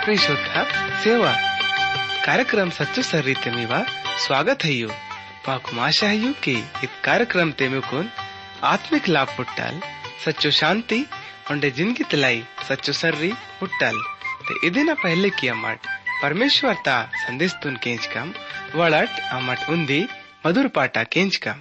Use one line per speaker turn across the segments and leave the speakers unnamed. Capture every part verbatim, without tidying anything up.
प्रिय श्रोता सेवा कार्यक्रम सच्चो सर्रीते मीवा स्वागत है यू माकु आशा है यू कि इस कार्यक्रम ते मेकुन आत्मिक लाभ पुट्टाल सच्चो शांति उंडे जिंदगी तलाई सच्चो सर्री पुट्टाल ते इदिना पहले की अमट परमेश्वर ता संदेश तुन केंच कम वड़ट अमट उन्दी मधुर पाटा केंच कम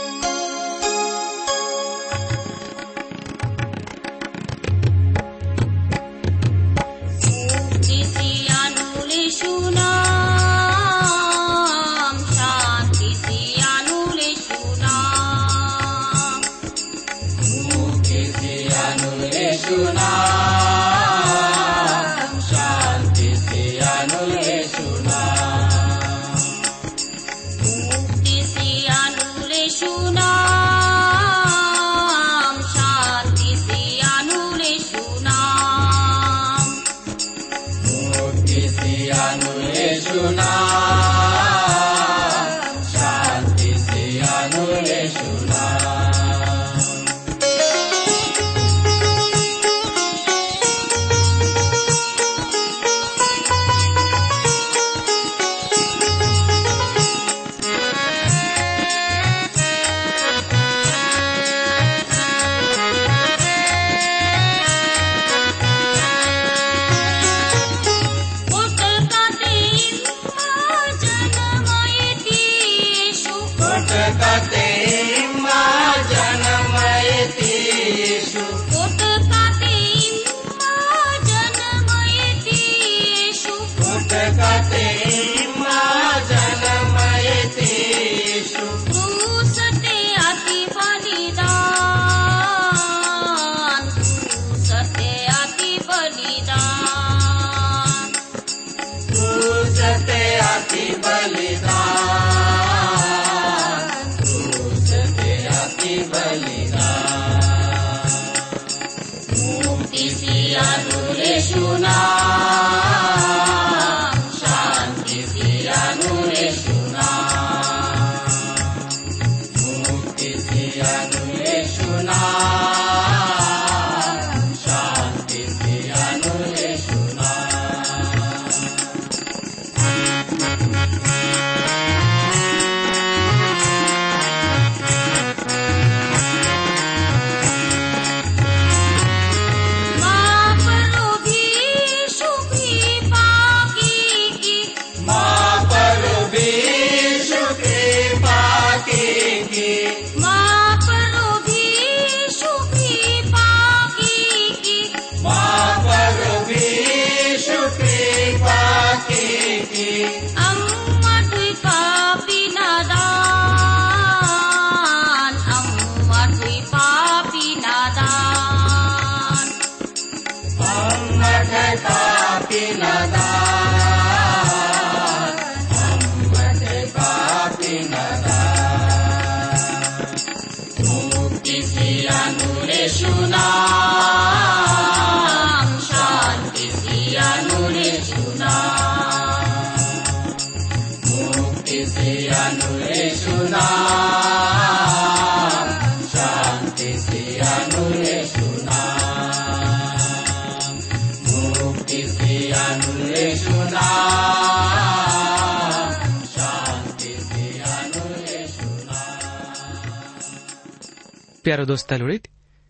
प्यारो दोस्ता लुड़ित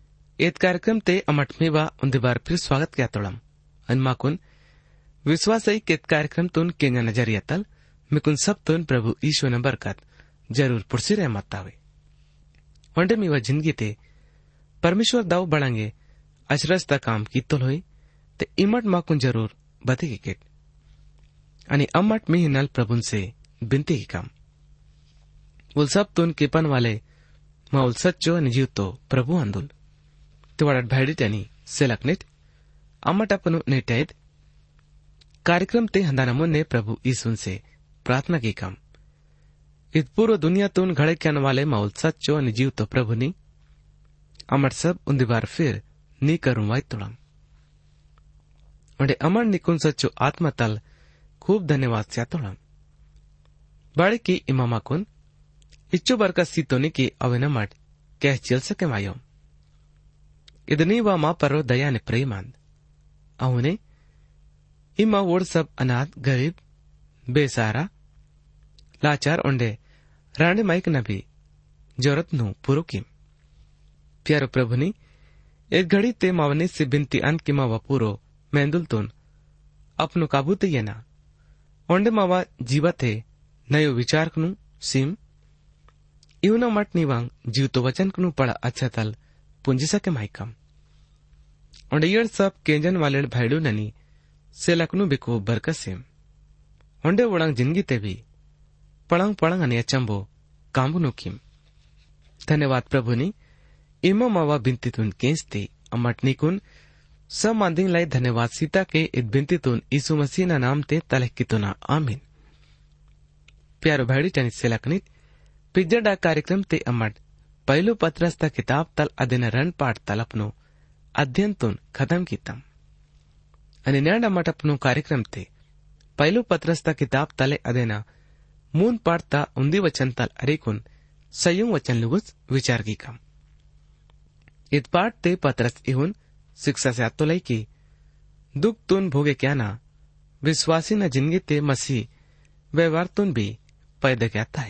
एत कार्यक्रम ते अमट मेवा उन्दे बार फिर स्वागत किया तोड़म अनमाकुन विश्वास है कि कार्यक्रम तुन केंगा नजरिया तल मिकुन सब तुन प्रभु ईश्वर ने बरकत जरूर पुरसी रहमत आवे वंडे मेवा जिंदगी ते परमेश्वर दाव बढ़ांगे अचरजता काम की तोल होई ते इमट माकुन जरूर बते की केट अनि अमट में नल प्रभुन से बिनती की काम उल सब तुन केपन वाले माउल सच्चो निजीव तो प्रभु अंदुल तिवाड़ट भाईडी टनी सेलकनेट अम्मट अपनु नेटाइद कार्यक्रम ते हंदानमो ने प्रभु ईसुन से प्रार्थना की काम इत पूर्व दुनिया तुन घड़े क्यान वाले माउल सच्चो निजीव तो प्रभु नी अमर सब उन्दी बार फिर नी करूं वाई तुड़म वंडे अमर निकुन सच्चो आत्मा तल खूब धन्यवाद स्या तुड़म बाड़े की इमामा कुन इच्चो बरका सीतोनी की अवेनमट कह चल सके मायो इदनी वा मा परो दया ने प्रेमांद अवने इमा वोड़ सब अनाथ गरीब बेसहारा लाचार ओंडे राणे माइक न भी जरूरत नु पूरो किम प्यारो प्रभुनी एक घड़ी ते मावने से बिनती अन की मावा पूरो मेंदुल तोन अपनो काबू ते येना ओंडे मावा जीवत है नयो विचार कनु सीम इवना मट निवांग जीव तो वचन कनु पड़ा अच्छा तल पुंजी सके माइकम ओंडे येड़ सब केंजन वाले भाईडू ननी से लकनु बिको बरकसेम ओंडे वड़ांग जिंदगी ते भी पड़ंग पड़ंग अने अचंबो कांबू नुकिम धन्यवाद प्रभुनी इमा मावा बिनती तुन केंसते अमटनी कुन सब मांदिंग लाई धन्यवाद सीता के इत बिनती तुन यीशु मसीह ना नाम ते तलक की तुना आमीन प्यारो भाईडी चनी सेलकनित पिज्जा डा कार्यक्रम ते अमट पहलो पत्रस्ता किताब तल अदिन रण पाठ तल अपनो अध्ययन तुन खत्म कीतम अने न्याड अमट अपनो कार्यक्रम ते पहलो पत्रस्ता किताब तले अदेना मून पाठ ता उन्दी वचन तल अरेकुन संयुग वचन लुगुस विचार की कम इत पाठ ते पत्रस इहुन शिक्षा से आत्तो लाई की दुख तुन भोगे क्या ना विश्वासी न जिंदगी ते मसीह व्यवहार तुन भी पैदा क्या था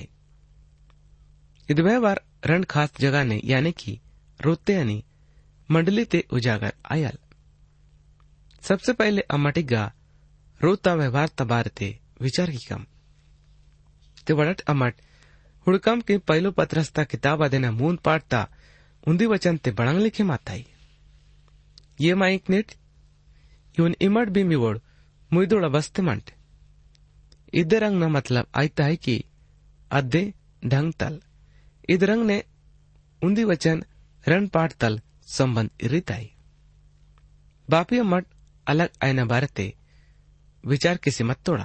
इत व्यवहार रण खास जगह ने यानी कि रोते अनि मंडली ते उजागर आयल सबसे पहले अमटिगा रोता व्यवहार तबार ते विचार की कम ते वड़ट अमट हुड़कम के पहलो पत्रस्ता किताब आदेना मून पाठता उन्दी वचन ते बड़ंग लिखे माताई ये माइक नेट यून इमट भी मिवोड़ मुइदोड़ा बस्ते मंट इधर रंग न मतलब आयता है कि अद्धे ढंग तल इध रंग ने उन्दी वचन रण पाठ तल संबंध इरिताई बापी अमट अलग आयना बारते विचार किसी मत तोड़ा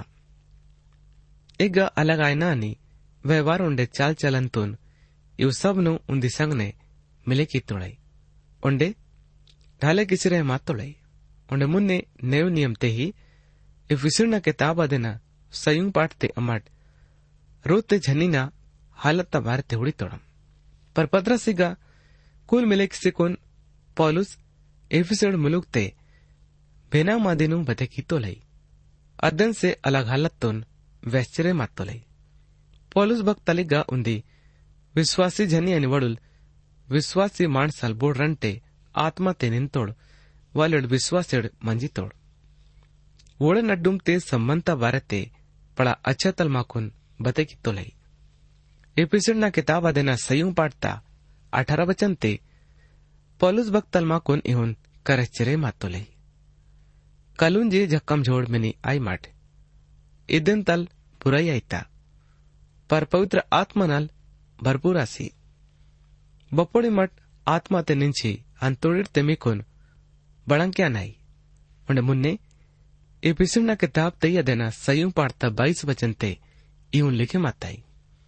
एक अलग आयना अनि व्यवहार उंडे चाल चलन तुन इव सब नु उन्दी संग ने मिले की तोड़ाई उंडे ढाले किसी रहे मात तोड़ाई उंडे मुन्ने नेव नियम ते ही इफ विसुरना किताब अदेना संयुग पाठ ते अमट रोते झनीना हालत तबार ते उड़ी तोड़म पर पत्रसिगा कुल मिले किसी कोन पौलुस एफिसोड मुलुक ते बेना मादिनु बते की तोलाई अदन से अलग हालत तुन वैश्चर्य मात तोलाई पौलुस भक्तलिगा उन्दी विश्वासी झनी अनि वडुल विश्वासी माणसाल बोड रंटे आत्मा ते निंतोड़ वालेड विश्वासेड मंजी तोड़ वोड़े नड्डुम ते संबंता बारते पड़ा अच्छा तल माकुन बते की तोलाई एपिसोड ना किताब आदेना संयुग पाठता अठारह वचन ते पौलुस भक्तल माकुन इहुन करचरे मातोलाई कलुन जे झक्कम झोड़ मिनी आई माट इदन तल बुराई आईता पर पवित्र आत्मनल भरपूर आसी बपोड़ी मठ आत्मा ते निंची अंतोड़िर ते मिकुन बड़ंग क्या नाई उन्हें मुन्ने एपिसोड ना किताब तैया देना संयुग पाठता बाईस वचन ते इहुन लिखे माताई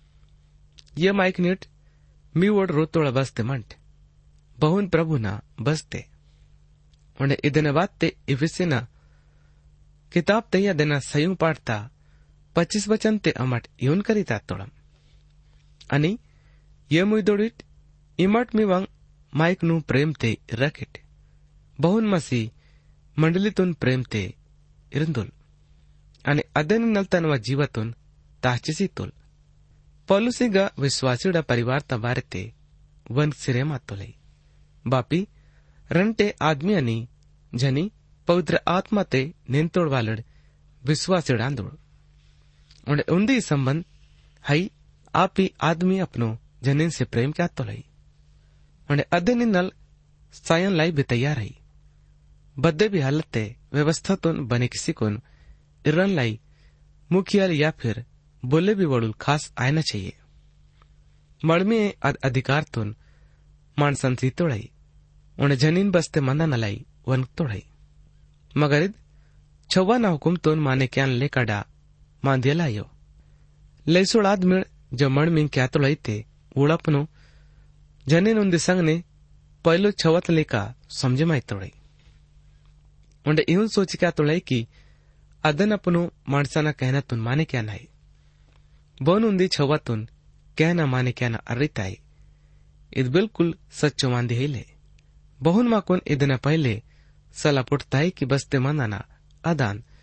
ये माइक नेट मी वोड रोतोड़ा बसते मंट बहुन प्रभु ना बसते उन्हें इदने बात ते इफिसिना किताब तैया देना संयुग पाठता पच्चीस वचन ते अमट इहुन करीता तोड़म अनि ये मुइदोड़िट इमट मिवांग माइक नु प्रेम ते रखिट बहुन मसी मंडली तुन प्रेम ते इरंदुल अनि अदन नलतनवा जीवतुन ताचिसी तुल पौलुसिगा विश्वासीड़ा परिवार तबारते वन सिरे मातोलाई बापी रंटे आदमी अनि जनी पवित्र आत्मा ते निंतोड़ वालड़ विश्वासीड़ा अंदोड़ उन्हें उन्दी संबंध हई आपी आदमी अपनो जनीन से प्रेम क्या तोलाई उन्हें अदन नल सायन लाई भी तैयार रही बद्दे भी हालत ते व्यवस्था तुन बने किसी कोन इरन लाई मुखियाल या फिर बोले भी वड़ुल खास आयना चाहिए मड़मी अधिकार तुन मानसन सी तोड़ाई उन्हें जनीन बसते मंदा नलाई वन तोड़ाई मगर छवा ना हुकुम तुन माने क्या ले काडा मान दिया लायो लेसोड़ आदमी जो मड़मी क्या तोड़ाई ते उड़पनो जनीन उन दिसंग ने पहलो छवत लेका समझे माई तोड़ाई उन्हें इहुन सोच क्या तोड़ाई की अदन अपनो मानसाना कहना तुन माने क्या नाई बोन उन्दी छवा तुन कहना माने क्या ना अर्रिताई इद बिल्कुल सच्चो मांदी हिले बहुन माकुन इदना पहले सला पुटताई की बसते मानाना अदान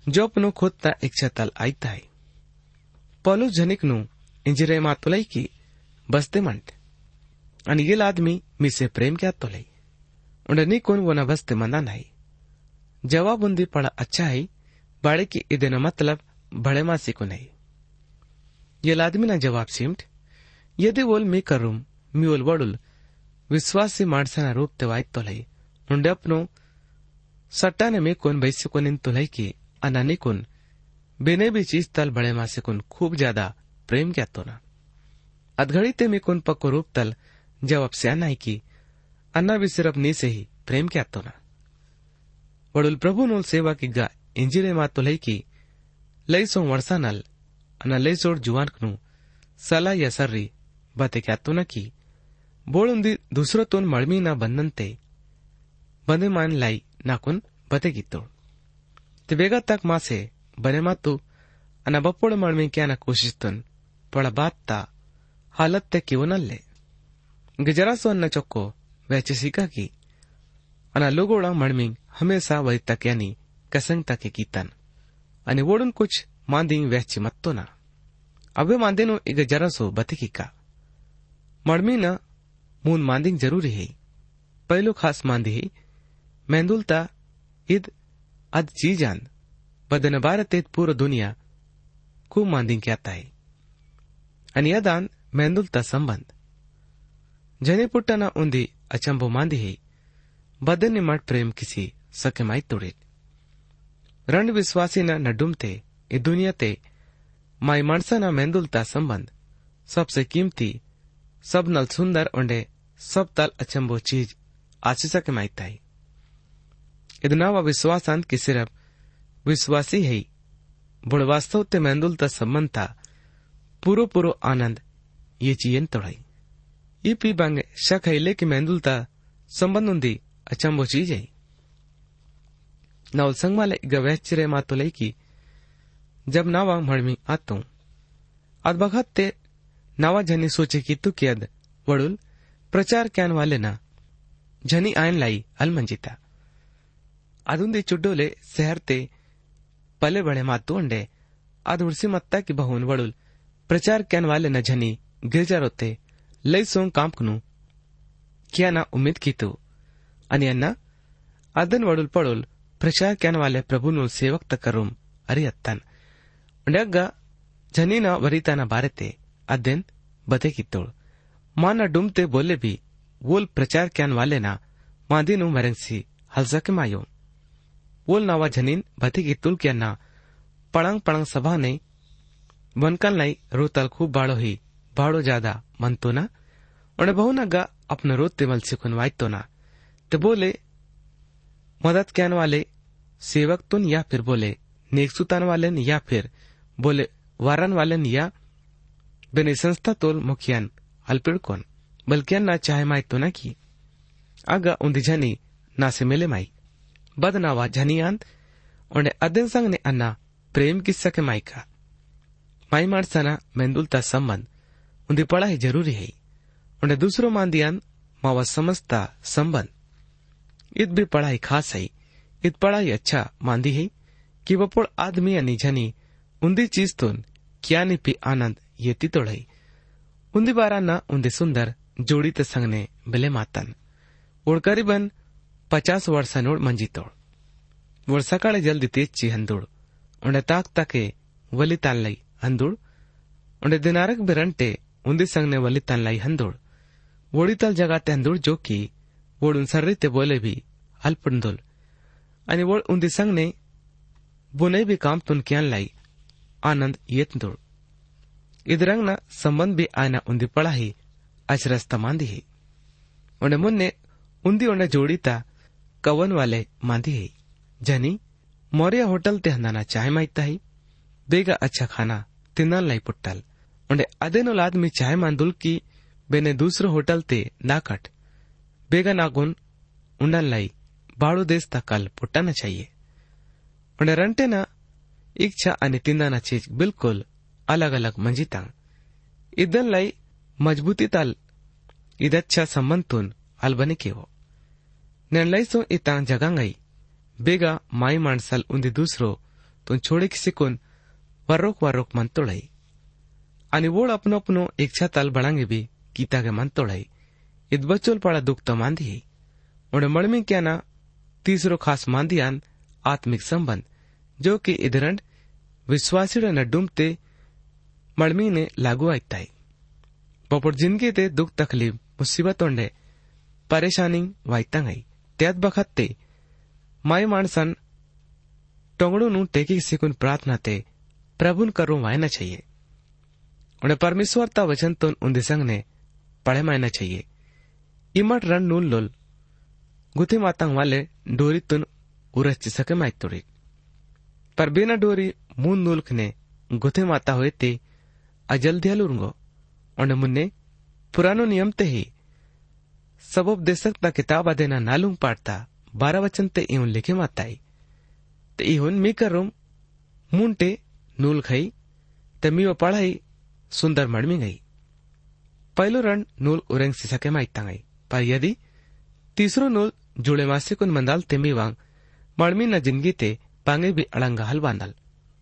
जोपनु खोदता इच्छा तल आयता है पॉलुस झनिकनु इंजिरे मातुलाई की बसते मंट आणि येल आदमी मी से प्रेम क्या तोलाई उंडे नी कोन वोना बसते मंदा नहीं जवाब उंदी पड़ा अच्छा है बाड़े की इदेन मतलब बड़े मासी को नहीं येल आदमी ना जवाब सिमट यदि वोल मी करूम मी ओल वडुल विश्वासी माणसाना रूप तेवाय तोलाई उंडे अपनो सट्टाने में कोन बैसे कोन इन तोलाई की अनानी कोन बेने भी चीज तल बड़े मासे कोन खूब ज्यादा प्रेम क्या तो ना अधघड़ी ते में कोन पक्को रूप तल जवाब से आना की अन्ना भी सिर्फ नी से ही प्रेम क्या तो ना वडुल प्रभु नोल सेवा की गा इंजिरे मा तोलाई की लई सो वर्षा नल अना लई सोड़ जुवान कनु सला या सर्री बाते क्या तो ना की बोल उंदी दूसरो तोन मड़मी ना बंधन ते बंदे मान लाई नाकुन बते की तोड़ ते बेगा तक माँ से बने मा तू अना बप्पोड़ मड़मी क्या ना कोशिश तुन पड़ा बात ता हालत ते क्यों न ले गजरा सो न चौको वैचे सीखा की अना लोगोड़ा मड़मी हमेशा वही तक यानी कसंग तक की तन अने वोडुन कुछ मांदी वैचे मत तो ना अबे मांदे नो इग जरा सो बते की का मड़मी ना मून मांदिंग जरूरी है पहलो खास मांदी है मेंदुलता इद अद चीजान बदन भारत पूरा दुनिया खूब मांदिंग क्या है आणि यदान मेंदुलता संबंध जने पुट्टना उंदी अचंबो मांदी है बदन मठ प्रेम किसी सके माई तोड़े रण विश्वासी न नडुमते ए दुनिया ते माई माणसा ना मेंदुलता संबंध सबसे कीमती सब नल सुंदर उंडे सब तल अचंबो चीज आशीषा के माइता है इतना व विश्वासांत की सिर्फ विश्वासी है बुढ़ वास्तव ते मेंदुलता संबंध था पूरो पूरो आनंद ये चीयन तोड़ाई ई पी बांगे शक है ले कि मेंदुलता संबंध उंदी अचंबो चीज है नवल संगमाले गवैचिरे मातुलाई की जब नावा मड़मी आतो अद बखत ते नावा झनी सोचे की तू कियद वडुल प्रचार क्यान वाले ना झनी आयन लाई अलमंजिता अदुंदी चुड्डोले शहर ते पले बड़े मातू अंडे अद उड़सी मत्ता की बहुन वडुल प्रचार क्यान वाले न झनी गिरजा रोते लई सोंग कांपकनु क्या ना उम्मीद की तू अनि अन्ना अदन वडुल पड़ोल प्रचार क्यान वाले प्रभु नु सेवक तकरुम अरे अत्तन उंडगा झनी ना वरीता ना बारते अदन बते की तोड़ माना डुमते बोले भी वोल प्रचार क्यान वाले ना मांदी नु मरंगसी हलसा के मायो वोल नावा झनीन बते की तुल क्या ना पड़ंग पड़ंग सभा नहीं बनकल नहीं रोतल खूब बाड़ो ही बाड़ो ज्यादा मन तो ना उन्हें बहु ना गा अपना रोते मल से खुनवाई तो ना तो बोले मदद क्यान वाले सेवक तुन या फिर बोले नेक सुतान वाले या फिर बोले वारन वाले या बेने संस्था तोल मुखियान अल्पिड़ कौन बल्कि ना चाहे माई तो ना की आगा उन्दी झनी ना से मिले माई बदनावा झनियांत उन्हें अदन संग ने अन्ना प्रेम किस्सा के माई का माई माणसाना मेंदुलता संबंध उन्दी पड़ा ही जरूरी है उन्हें दूसरों मांदियान मावा समझता संबंध इत भी पढ़ाई खास है इत पढ़ाई अच्छा मांदी है कि वपोड़ आदमी अनि झनी उन्दी चीज तोन क्या निपी आनंद ये तितोड़ई उन्दी बारा ना उन्दी सुंदर जोड़ी ते संगने बिले मातन उड़ करीबन पचास वर्षा नोड़ मंजी तोड़ वोड़ सकाळे जल्दी तेज ची हंदुड़ उन्हें ताक ताके वली तान लाई हंदुड़ उन्हें दिनारक बिरंटे उन्दी संगने वली तान लाई हंदुड़ वोड़ी तल जगाते हंदुड़ जो की वोड़ उन सर्री ते बोले भी अल्पंदुल अनि वोड़ उन्दी संगने बुने भी काम तुन क्यान लाई आनंद येतंदुड़ इधरंग ना संबंध भी आयना उन्दी पड़ा ही अचरस्ता मांदी ही उन्हें मुन्ने उन्दी उन्हें जोड़ी ता कवन वाले मांदी ही जनी मौर्य होटल ते हंदाना चाय माइता ही बेगा अच्छा खाना तिन्नान लाई पुट्टल उन्हें अदेनुल आदमी चाय मांदुल की बेने दूसरो होटल ते नाकट बेगा नागुन उंडन लाई बाड़ो देश ता कल पुट्टाना चाहिए उन्हें रंटे ना इच्छा अनि तिंदाना चीज बिल्कुल अलग अलग मंजिता इदन लाई मजबूती ताल इदच्छा संबंध तुन अलबने के हो निर्णय सो इतांग जगांगई बेगा माई माणसल उन्दी दूसरो तो छोड़े शिकून वर्रोक वर्रोक मन तोड़ाई आणि वोड़ अपनो अपनो इच्छा तल बढ़ांगे भी गीता के मन तोड़ाई इत बच्चोल पड़ा दुख तो मांदी है उन्हें मड़मी क्या ना तीसरो खास मांदियान आत्मिक संबंध जो कि इधरंड विश्वासी न डूमते मड़मी ने लागू आयता है बपोर जिंदगी ते दुख तकलीफ मुसीबत ओंडे परेशानी वायता गई त्यात बखत ते माय माणसन टोंगड़ू नु टेकी सिकुन प्रार्थना ते प्रभुन करो वायना चाहिए उन्हें परमेश्वर ता वचन तो उन्दे संग ने पढ़े मायना चाहिए इमट रन नूल लोल गुथे मातांग वाले डोरी तुन उरच सके माय तोड़ी पर बिना डोरी मून नूल्ख ने गुथे माता हुए ते अजल दियालुंगो उन्हें मुन्ने पुरानो नियम ते ही सबब दे सकता किताब देना नालूंग पाटता बारह वचन ते इवन लिखे माताई ते इवन मी करूं मुंटे नूल खाई ते मी वो पढ़ाई सुंदर मड़मी गई पहलो रण नूल उरेंग से सके माइता गई पर यदि तीसरो नूल जुड़े मासे कुन मंदाल तेमी वांग मड़मी न जिंदगी ते पांगे भी अड़ंगा हल बांधल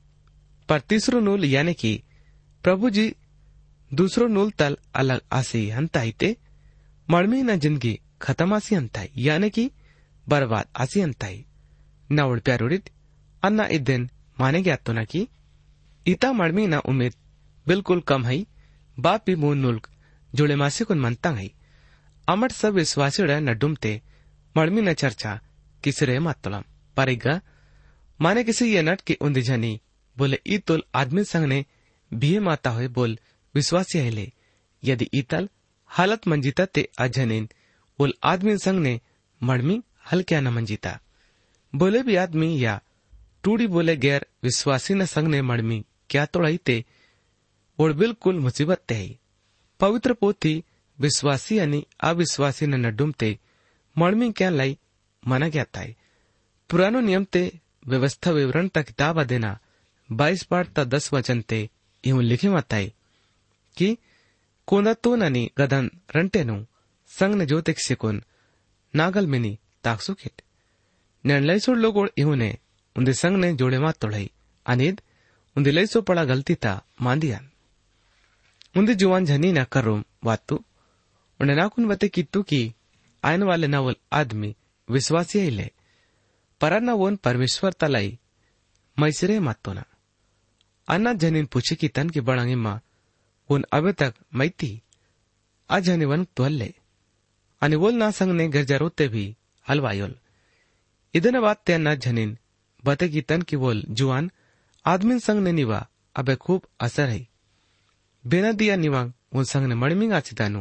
पर तीसरो नूल यानी कि प्रभु जी दूसरो नूल तल अलग आसी हंताई ते मड़मी न जिंदगी खत्म आसी हंताई यानी कि बर्बाद आसी हंताई न उड़ प्यारोड़ित अन्ना इ दिन माने गया तो न कि इता मड़मी न उम्मीद बिल्कुल कम है बाप भी मून नुल्क जुड़े मासे कुन मनता है अमट सब विश्वासी न डूमते मड़मी न चर्चा किसरे मातुलम परिगा माने किसी ये नट की उन्दी जनी बोले ईतुल आदमी संग ने बीए माता हुए बोल विश्वासी है यदि ईतल हालत मंजीता ते अजनीन उल आदमी संग ने मड़मी हल क्या न मंजीता बोले भी आदमी या टूडी बोले गैर विश्वासी न संग ने मड़मी क्या तोड़ाई ते और बिल्कुल मुसीबत ते है पवित्र पोथी विश्वासी यानी अविश्वासी न नडुमते मड़मी क्या लाई माना गया था पुरानो नियम ते व्यवस्था विवरण ता किताब देना बाईस पाठ ता दस वचन ते यूं लिखे माता कि कोंदा तो ननी गदन रंटे नु संग ने जोते सिकुन नागल मिनी ताकसु खेट निर्लयसुड़ लोगोड़ इहुने उन्दे संग ने जोड़े मात तोड़ाई अनिद उन्दे लयसो पड़ा गलती ता मांदियान उन्दे जुवान झनी न करो वातु उन्हें नाकुन बते किट्टू की आयन वाले नवल आदमी विश्वासी ही ले पर न वोन परमेश्वर तलाई मैसरे मातो ना अन्ना जनीन पूछे की तन की बड़ांगी माँ उन अबे तक मैती आज हनी वन तो हल्ले अनि वोल ना संग ने गर्जा रोते भी हलवायोल इधन बात ते अन्ना जनीन बते की तन की वोल जुआन आदमी संग ने निवा अबे खूब असर है बिना दिया निवांग उन संग ने मड़मिंग आचितानु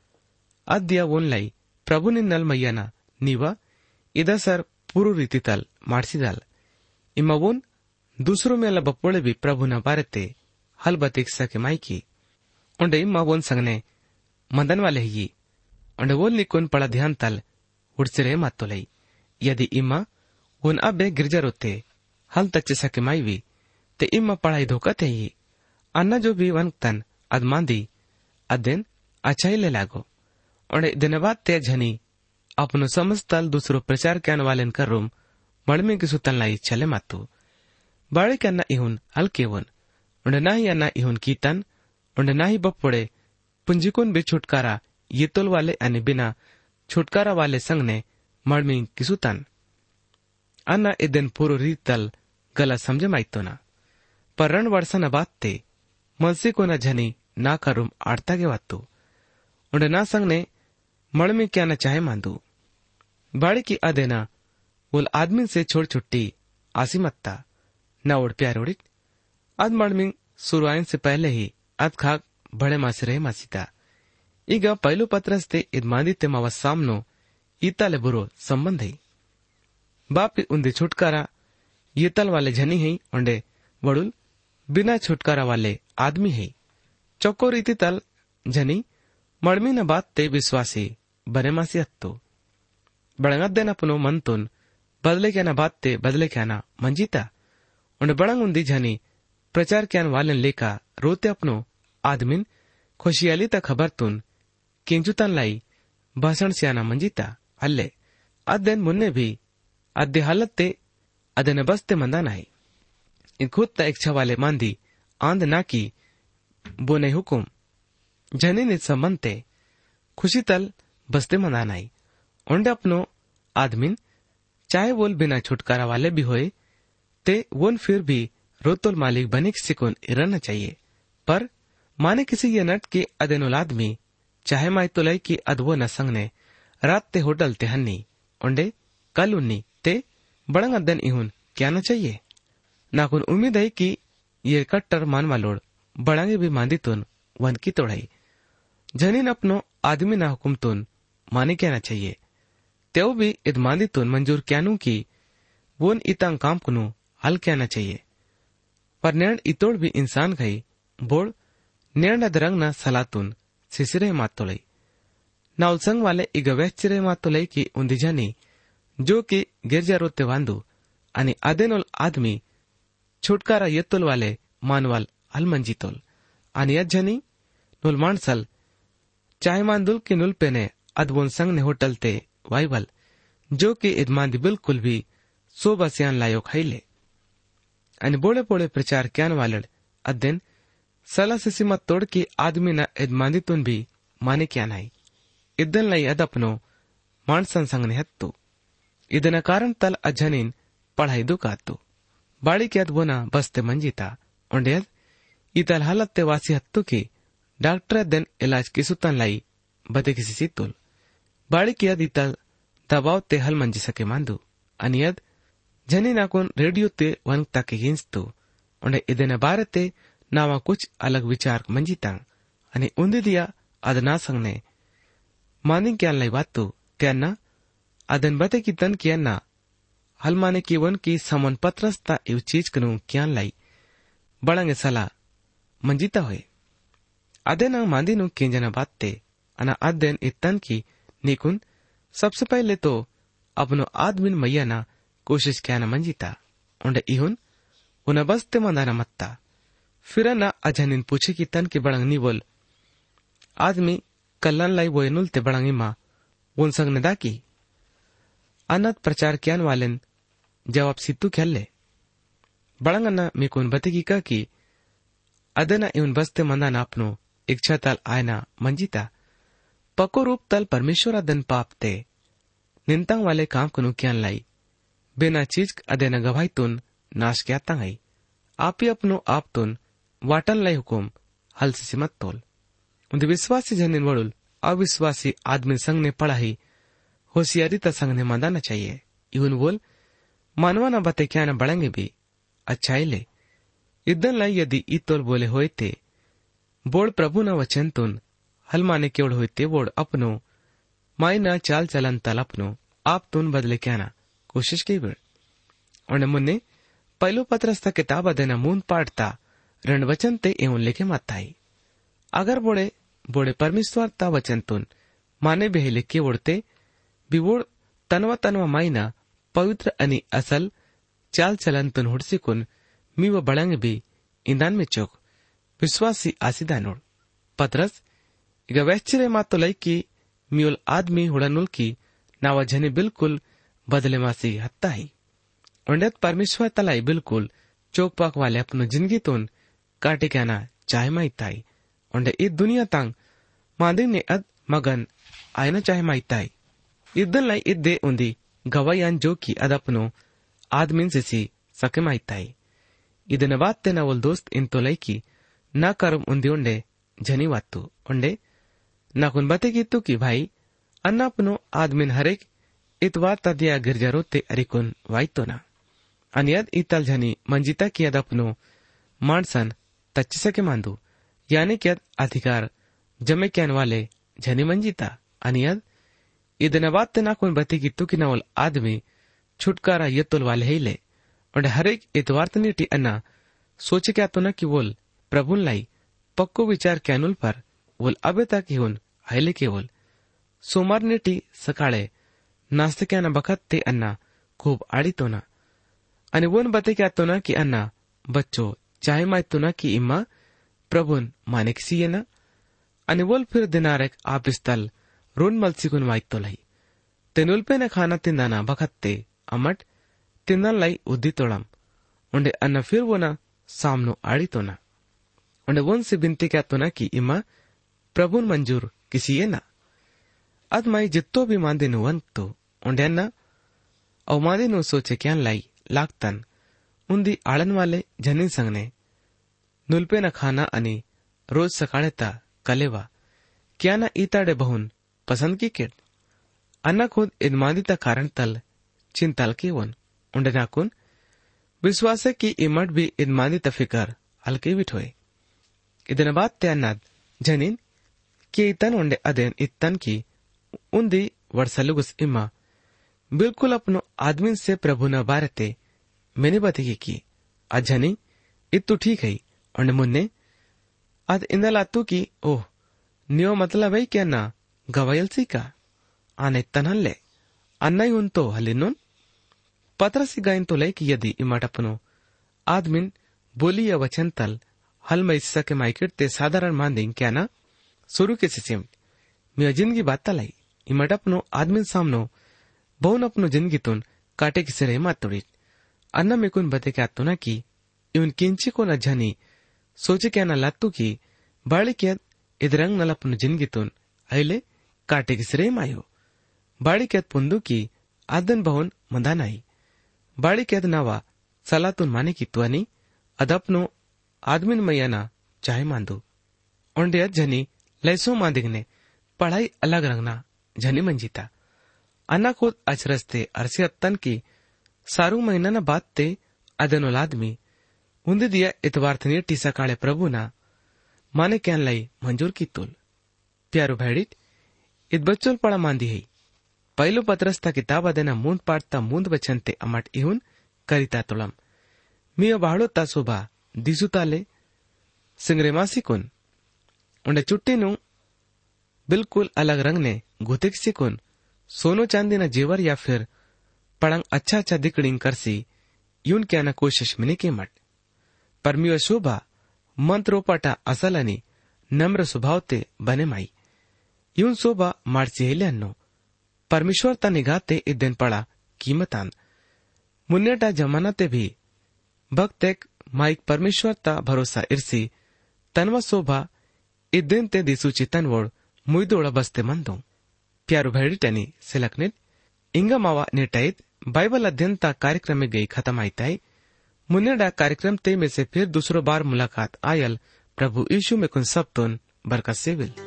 अद दिया वोन लाई प्रभु ने नल मैयाना निवा इधर सर पूर्व रीति तल मार्सी दाल इमा वोन दूसरों में अल्लाह बपोड़े भी प्रभु न बारते हल बतिक सके माई की उन्हें इमा वोन संग ने मंदन वाले ही उन्हें वोल निकुन पड़ा ध्यान तल उड़से मत तो लई यदि इमा उन अबे गिरजा रोते हल तच्चे सके माई भी ते इमा पढ़ाई धोखा थे ही अन्ना जो भी वन तन अदमांदी अदिन अच्छा ही ले लागो और दिन बाद ते झनी अपनो समझतल दूसरो प्रचार करने वाले कर रूम मड़मे की सुतन लाई चले मातू बाड़े के अन्ना इहुन हल्के वन उन्हें ना ही अन्ना इहुन कीतन उन्हें ना ही बपोड़े पुंजिकुन भी छुटकारा ये तोल वाले अन्य बिना छुटकारा वाले संग ने मड़मी की सुतन अन्ना ए दिन पूर्व रीत तल गला समझे माइतो ना पर रण वर्षन बात ते मनसी को न झनी ना करूम आड़ता के वातू उन्हें ना संग ने मड़मी क्या न चाहे मांदू बाड़ी की अदेना उल आदमी से छोड़ छुट्टी आसी मत्ता न उड़ प्यार उड़ित अद मड़मी सुरुआइन से पहले ही अद खाक बड़े मासे रहे मासीता ಈಗ ಪೈಲು ಪತ್ರಸ್ತೆ ಇದ್ ಮಾಂದಿತ್ತೆ ಮಾವ ಸಾಮ್ನೋ ಈತಾಲೆ ಬುರೋ ಸಂಬಂಧ ಹೈ ಬಾಪಿ ಉಂದೆ छुटकारा येतल वाले झनी है उंडे वडुल बिना छुटकारा वाले आदमी है चौको रीति तल झनी मड़मी न बात ते विश्वासी बने मासी हत्तो बड़ंग देना पुनो मंतुन बदले क्या न बात ते बदले क्या न मंजीता उंडे बड़ंग उंदी झनी प्रचार क्या वाले लेका रोते अपनो आदमीन खुशियाली तक खबर तुन किंजुतन लाई भाषण सियाना मंजीता अल्ले अदेन मुन्ने भी अद्दे हालत ते अदेन बसते मंदाना है इन खुद ता इच्छा वाले मांदी आंद ना की वो नहीं हुकुम जनी नित संबंधते खुशी तल बसते मनानाई उंडे अपनो आदमीन चाहे वोल बिना छुटकारा वाले भी होए ते वोन फिर भी रोतोल मालिक बने किसी को रहना चाहिए। पर माने किसी ये नट की अदेनुल आदमी चाहे माई तो लई की अदवो न संग ने रात ते होटल ते हन्नी उंडे कल उन्नी ते बड़ंग अदन इहुन क्या न चाहिए नाकुन उम्मीद है कि ये कट्टर मानवा लोड बड़ांगे भी मांदी तुन वन की तोड़ाई जनीन अपनो आदमी ना हुकुम तुन माने क्या न चाहिए तेव भी इद मांदी तुन मंजूर क्यानू की वोन इतंग काम कुनु हल क्या न चाहिए। पर नेण इतोड़ भी इंसान गई बोड़ नेण अदरंग न सलातुन सिसिरे मातोलई ना उलसंग वाले इग वेच्चिरे मातोलई की उंदी जनी जो कि गिरजा रोते वांदू आणि अदेनोल आदमी छुटकारा येतोल वाले मानवाल हलमंजीतोल आणि अज्जनी नुल माणसल चाहे मांदुल की नुल पेने अदवोन संग ने होटल ते वाइवल जो कि इदमांदी बिल्कुल भी सोबा सियान लायो खाईले आणि बोड़े बोड़े प्रचार क्यान वालड़ अदेन सला से सीमा तोड़ की आदमी न इदमांदी तुन भी माने क्या नाई इदन लाई अदपनो मानसन संग ने हत्तु ಇದನ ಕಾರಣ ತಲ್ ಅಜ್ಜನಿನ್ ಪढ़ाई ಕಾತು ಬಾಳಿ ಕ್ಯಾದ್ ಬೋನ ಬಸ್ತೆ ಮಂಜಿತಾ ಒಂಡೆಯದ್ ಇತಲ್ ಹಲತ್ತೆ ವಾಸಿ ಹತ್ತು ಕಿ ಡಾಕ್ಟರ್ ದೆನ್ ಇಲಾಜ್ ಕಿಸುತನ್ ಲೈ ಬದೆ ಕಿಸಿ ಸಿತ್ತುಲ್ ಬಾಳಿ ಕ್ಯಾದ್ ಇತಲ್ ದಬಾವ್ te ಹಲ್ ಮಂಜಿ ಸಕೆ ಮಂದು ಅನಿಯದ್ ಜನಿ ನಾಕೋನ್ ರೇಡಿಯೋ te ವಂಗ್ ತಕೆ ಗಿನ್ಸ್ತು ಒಂಡೆ ಇದನ ಬಾರತೆ ನಾವಾ ಕುಚ್ ಅಲಗ್ ವಿಚಾರ ಮಂಜಿತಾಂ ಅನಿ ಉಂದಿದಿಯಾ ಅದನಾ ಸಂಗ್ನೆ ಮಾನಿಂಗ್ ಕ್ಯಾನ್ ಲೈ ವಾತ್ತು ಕ್ಯಾನ್ನ अदन बते की तन किया ना हलमाने की वन की समन पत्रस्ता इव चीज कनु क्या लाई बड़ंगे सला मंजिता हुए अदे ना मांदी नु केंजना बातते अना अदन इतन की निकुन सबसे पहले तो अपनो आदमिन मैया ना कोशिश क्या ना मंजिता उन्हें इहुन उन्हें बसते मंदाना मत्ता फिर ना अजनिन पूछे की तन की बड़ंग नी बोल आदमी कल्लन लाई वो नुलते बड़ंगी माँ उन संग ने दाकी अनत प्रचार क्यान वालेन जवाब सित्तू खेले बड़ंगना मिकुन बतेगी का कि अदना इवन बसते मंदाना अपनो इच्छा तल आयना मंजिता पको रूप तल परमेश्वर अदन पापते निंतंग वाले काम कुनु क्यान लाई बिना चीज अदेना गवाही तुन नाश क्या तंगाई आप ही अपनो आप तुन वाटन लाई हुकुम हल से सिमत तोल उन्हें विश्वासी जनिन वड़ुल अविश्वासी आदमी संग ने पढ़ाई होशियारी संग ने मंदाना चाहिए इवन बोल मानवा न बते क्या न बढ़ेंगे भी अच्छा ले इदन लाई यदि इतोल बोले होए थे बोड़ प्रभु न वचन तुन हल माने केवड़ होए थे बोड़ अपनो माई न चाल चलन तल अपनो आप तुन बदले क्या ना कोशिश की बिड़ और मुन्ने पहलो पत्रस्ता किताब अदेना मून पाटता रण वचन ते एवं लेके मताई अगर बोड़े बोड़े परमेश्वर ता वचन तुन माने बेहे लेके बोड़ते बिवोड़ तनवा तनवा माइना पवित्र अनि असल चाल चलन तुन हुडसिकुन मी व बड़ंग भी इंदान में चौक विश्वासी आसिदानोड़ पत्रस इग वैश्चर्य मात तो लई की म्यूल आदमी हुड़नुल की नावा जने बिल्कुल बदले मासी हत्ता ही उंडेत परमेश्वर तलाई बिल्कुल चौक पाक वाले अपनो जिंदगी तुन काटे क्या ना चाहे माइताई उंडे इ दुनिया तंग मांदिंग ने अद मगन आयना चाहे माइताई इदन लाई इद्दे उंदी गवायान जो की अदपनो आदमिन से सके माइताई ಇದನ್ನ ವಾತ್ತೆ ನಾವಲ್ ದೋಸ್ತ್ ಇಂತೋ ಲೈಕಿ ನಾ ಕರಂ ಉಂದಿ ಉಂಡೆ ಜನಿ ವಾತ್ತು ಉಂಡೆ ನಾಕುನ್ ಬತೆಗಿತ್ತು ಕಿ ಭಾई अन्नापनो आदमिन हरेक इतवार तदिया गिरजा रोते अरिकुन वाइतो ना अनियद इतल झनी मंजिता की अदपनो मानसन तच्ची सके मांदू यानी कि अधिकार जमे क्यान वाले झनी मंजिता अनियद ಇದನ್ನ ವಾತ್ತೆ ನಾಕುನ್ ಬತೆಗಿತ್ತು ಕಿ ನಾವಲ್ आदमी छुटकारा यतुल वाले हिले और हरेक इतवार तनीटी अन्ना सोचे क्या तो न कि वोल प्रभुन लाई पक्को विचार कैनुल पर वोल अबे तक ही उन हिले के वोल सोमवार नेटी सकाळे नाश्ते क्या न बखत ते अन्ना खूब आड़ी तो ना अनि वोन बते क्या तो ना कि अन्ना बच्चों चाहे माय तो ना कि इम्मा प्रभुन माने किसी ये ना अनि वोल फिर दिनारेक आप स्थल रोन मलसिकुन वाइट तो लाई तेनुल पे न खाना तिंदाना बखत ते अमट तिन्नल लाई उद्दी तोड़म उंडे अन्ना फिर वो ना सामनो आड़ी तो ना उंडे वन से बिनती क्या तो ना कि इमा प्रभुन मंजूर किसी ये ना अद माई जित्तो भी मांदे नु वन तो उंडे अन्ना अव मांदे नु सोचे क्या लाई लागतन उंदी आळन वाले जनी संगने नुल्पे न खाना आणि रोज सकाळे ता कलेवा क्या ना ईताडे बहुन पसंद की केट अन्ना खुद इदमादी ता कारण तल चिंताल की वन उंडे नाकुन विश्वास है कि इमट भी इदमादी ता फिकर हल्के बिठोए इदन बात ते अन्नाद जनीन कि इतन उंडे अदेन इतन की उन्दी वर्षलुगुस इमा बिल्कुल अपनो आदमी से प्रभु न बारते मैंने बतेगी की अजनी इतु ठीक है उंडे मुन्ने अद इंदलातु की ओह नियो मतलब है क्या ना गवायल सी का आने तनहल ले अन्ना ही उन तो हलिनुन पत्र सी गायन तो ले कि यदि इमट अपनो आदमिन बोली या वचन तल हल में इससा के माइकेट ते साधारण मान दें क्या ना शुरू के सिस्टम मैं जिंदगी बात तलाई इमट अपनो आदमिन सामनो बहुन अपनो जिंदगी तुन काटे की सिरे मात तोड़ी अन्ना में कुन बते क्या तो ना कि इवन किंची को न जानी सोचे क्या ना लातू की बाड़ी क्या इधरंग नल अपनो जिंदगी तुन अले काटे की सिरे मायो बाड़ी क्या पुंदू की आदन बहुन मंदानाई बाड़ी क्या नावा सलातुन माने की तुअनी अदपनो आदमिन मैयाना चाहे मांदू ओंडे जनी लैसो मांदिगने पढ़ाई अलग रंगना जनी मंजीता अन्ना खुद अचरस्ते अरसे अत्तन की सारू महीना न बात ते अदनोल आदमी उन्दे दिया इतवार थनिय टीसा काले प्रभु ना माने क्या लाई मंजूर की तुल प्यारो भैडित इत बच्चों पड़ा मांदी है पहलो पत्रस्ता किताब अदेना मूंद पाटता मूंद बचनते अमट इहुन करिता तुलम मियो बाहड़ो तासोबा दिसुताले सिंगरेमासी कुन उंडे चुट्टी नु बिल्कुल अलग रंग ने गुतिक सिकुन सोनो चांदी न जेवर या फिर पड़ंग अच्छा अच्छा दिकड़िंग करसी यून क्या न कोशिश मिने के मट परमियो शोभा मंत्रोपटा असल अनि नम्र स्वभाव ते बने माई यून शोभा मार्ची हेल्यान्नो परमेश्वर ता निगाते इदन पड़ा कीमतान मुन्नेटा जमाना ते भी भक्त एक माइक परमेश्वर ता भरोसा इर्सी तनवा शोभा इदन ते दिसु चितनवोड़ मुइदोड़ा बसते मंदो प्यारो भैडिटनी सिलकनित इंगा मावा नेटाइत बाइबल अध्ययन ता कार्यक्रम में गई खत्म आईताई मुन्नेडा कार्यक्रम ते में से फिर दूसरो बार मुलाकात आयल प्रभु यीशु में कुन सब तुन बरकत से विल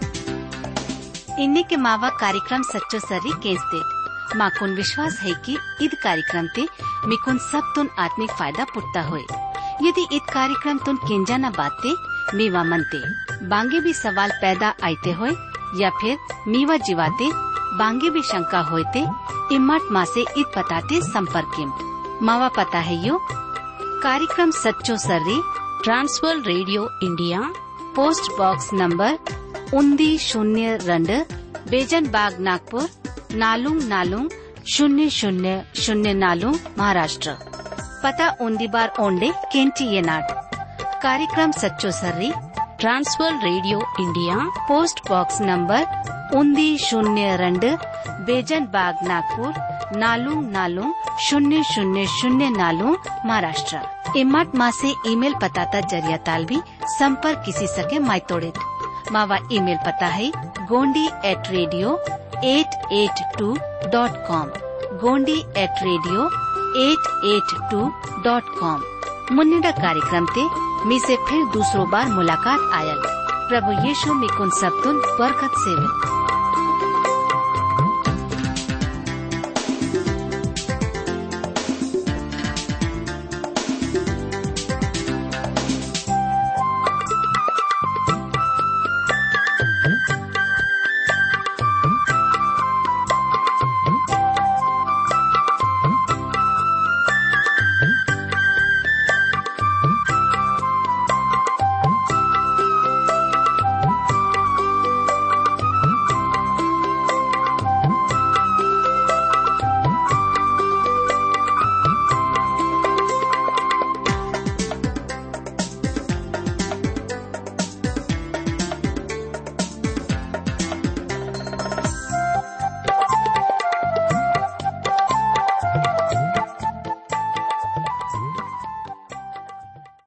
इन्ने के मावा कार्यक्रम सच्चो सरी केस्ते माकुन विश्वास है कि इद कार्यक्रम ते मिकुन सब तुन आत्मिक फायदा पुटता होए यदि इत कार्यक्रम तुन केंजा न बाते मीवा मनते बांगे भी सवाल पैदा आते होए या फिर मीवा जीवाते बांगे भी शंका होते इमट माँ से इत पताते संपर्क मावा पता है यो कार्यक्रम सच्चो सर्री Trans World radio India post box number उन्दी शून्य रंड बेजन बाग नागपुर नालुंग नालुंग शून्य शून्य शून्य नालुंग महाराष्ट्र पता उन्दी बार ओंडे केंटी ये नाट कार्यक्रम सच्चो सर्री Trans World radio India post box number उन्दी शून्य रंड बेजन बाग नागपुर नालुंग नालुंग शून्य शून्य शून्य नालुंग महाराष्ट्र इमट माँ से ईमेल पता जरिया ताल भी संपर्क किसी सके मायतोड़े मावा ईमेल पता है Gondi at radio eight eight two dot com Gondi at radio eight eight two dot com मुन्नेडा कार्यक्रम ते मी से फिर दूसरो बार मुलाकात आयल प्रभु यीशु में कुन सब तुन बरकत से